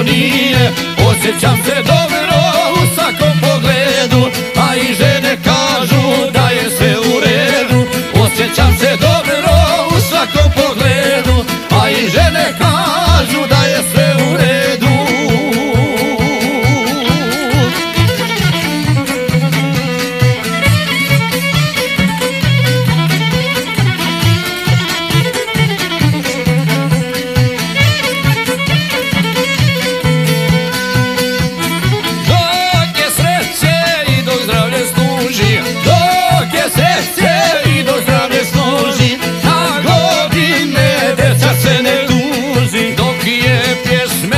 nije. Osjećam se dobro u svakom pogledu, a i žene kažu da je sve u redu. Osjećam se dobro u svakom pogledu, a i žene kažu da je sve u redu.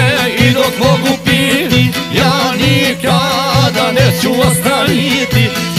Mogu piti, ja nikada neću ostaviti